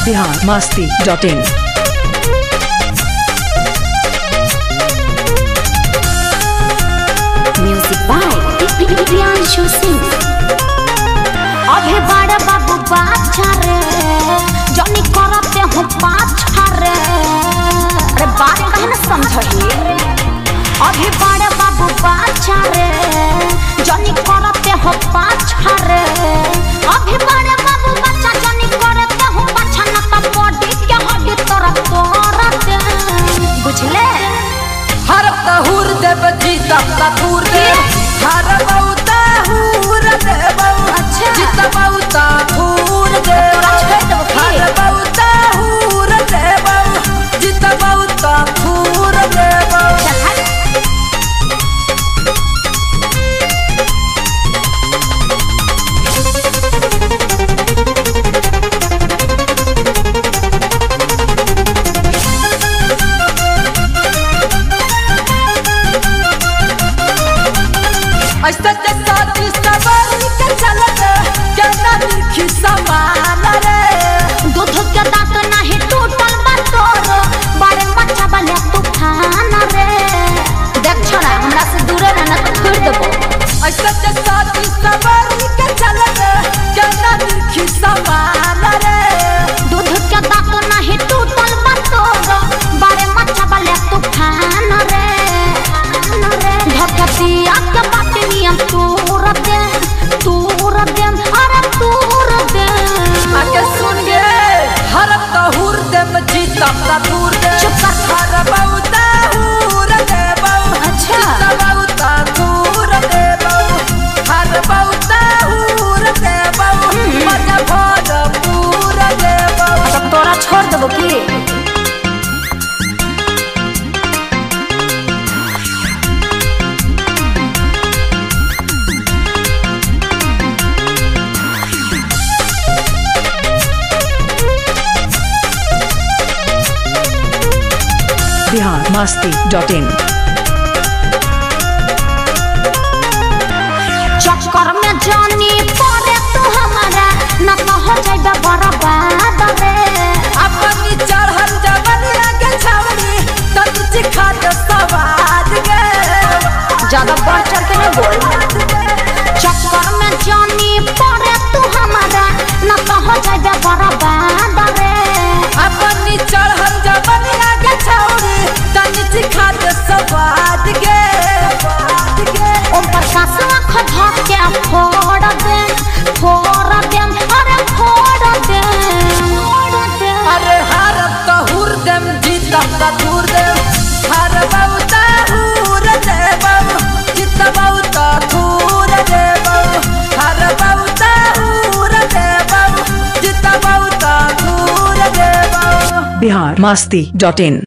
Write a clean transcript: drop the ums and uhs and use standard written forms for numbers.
biharmasti.in music by Priyanshu Singh. अबे बड़े बाबू बाछा रे जनी करते हो पाछा रे। अरे बात कहे न समझही। अबे बड़े बाबू बाछा रे जनी करते हो पाछा रे। अबे बड़े बाबू बाछा जनी करते हो पाछा न त बॉडी के हड्डी तोरा तोरते बुझले। हर तहुर देव जीता तहुर देव हर बहुता हुर देव जीता बहुता हुर देव हर बहुता हुर देव जीता बहुता हुर देव। ऐसा जैसा जिसका बनी के चलत क्या ना दिखी समान रे। दूध के दांत नहीं टूटल बा तोर बड़े मच्छा बने तूफान रे। देख छोरा हमरा से दूर रहना तो छोड़ देबो। ऐसा जैसा जिसका बनी के चलत क्या ना दिखी समान रे। दूध के दांत नहीं टूटल बा तोर बड़े मच्छा बने तूफान रे। धकतिया के बाटनिया तूर दे अरे तूर दे। आके सुन गे हर तहुर देव जीता तहुर देव चुप कर। हर बहुता हुर देव अच्छा। जीता बहुता हुर देव हर बहुता हुर देव मजा भर पूर देव। तब तोरा छोड़ देबो की। biharmasti.in चक्कर में जानी पड़े तू हमारा न तो हो जाएगा बर्बाद रे। अपनी चढ़ल जवानी आगे छावनी तनी चिखा दे सवाद गे। ज्यादा बढ़ चढ़ के नहीं बोल। चक्कर में जानी पड़े तू हमारा न तो हो जाएगा बर्बाद रे। अपनी चढ़ल जवानी आगे छावनी तनी चिखा दे सवाद गे। ओम प्रकाश आँख धर के फोड़ दे अरे फोड़ दे। अरे हर तहुर देम जीता तहुर देव हर बहुता हुर देव जीता बहुता हुर देव हर बहुता हुर देव जीता बहुता हुर देव। biharmasti.in